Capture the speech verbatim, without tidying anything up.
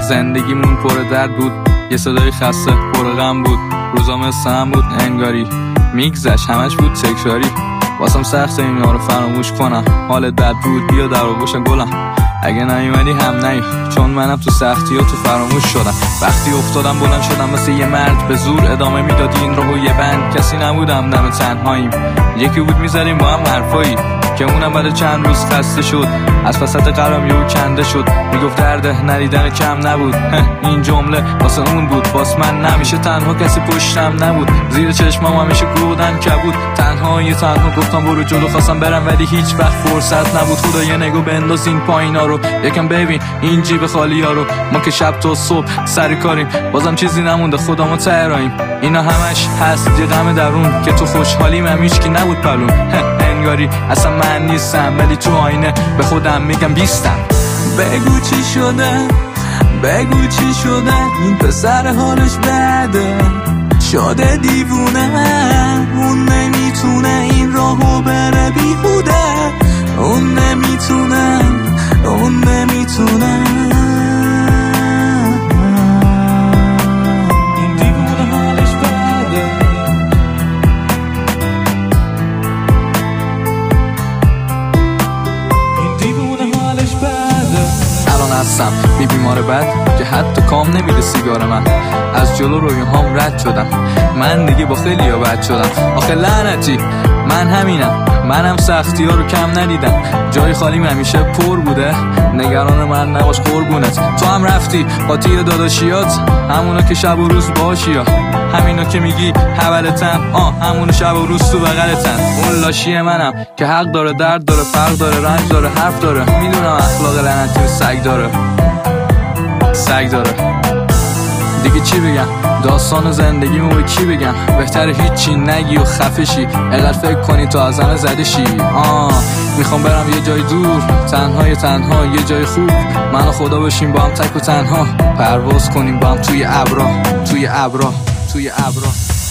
زندگیمون پر درد بود، یه صدای خسته پر غم بود، روزا مثل هم بود انگاری میگذشت همش بود تکراری. واسم سخت اینا رو فراموش کنم، حالت بد بود بیا در آغوش گلم، اگه نیومدی هم نی، چون منم تو سختی و تو فراموش شدم. وقتی افتادم بلند شدم مثل یه مرد، به زور ادامه میدادی این رو یه بند. کسی نبودم دم تنهاییم، یکی بود میزدیم با هم حرفایی که اونم بعد چند روز خسته شد، از وسط قلم یهو کنده شد، میگفت درد نریدن کم نبود. این جمله واسه اون بود، باس من نمیشه تنها، کسی پشتم نبود، زیر چشمام همیشه گودن کبود، تنهایی تنها گفتم برو جلو، خواستم برم ولی هیچ وقت فرصت نبود. خدا یه نگاه بنداز این پایینا رو، یکم ببین این جیب خالی ها رو، ما که شب تا صبح سر کاریم، بازم چیزی نمونده خودمو تهراییم. اینا همش هست یه غم درون که تو خوشحالیم هم هیچکی نبود پلون. انگاری اصلا من نیستم ولی تو آینه به خودم میگم بیستم. بگو چی شده، بگو چی شده، این پسر حالش بده، شده دیوونه، اون نمیتونه این راهو بره بیهوده، اون نمیتونه، اون نمیتونه. این دیوونه حالش بده. این دیوونه حالش بده. الان هستم بی بیمار بد که حتی کام نمیده سیگار من، از جلو روی هم رد شدم، من دیگه با خیلی ها بد شدم. آخه لعنتی من همینم، منم سختی ها رو کم ندیدم، جای خالیم همیشه پر بوده، نگران من نباش قربونت. تو هم رفتی قاطی داداشیات، همونا که شب و روز باشی ها، همینا که میگی حولتن، آه همون شب و روز تو بغلتن. اون لاشی منم که حق داره، درد داره، فرق داره، رنج داره، حرف داره، میدونم اخلاق لعنتی و سگ داره، سگ داره. دیگه چی بگم، داستان زندگیمو به کی بگم، بهتره هیچی نگی و خفشی، اقدر فکر کنی تا از همه زده شی. آه میخوام برم یه جای دور، تنهای تنها یه جای خوب، من و خدا باشیم با هم تک و تنها، پرواز کنیم با هم توی ابرا، توی ابرا، توی ابرا.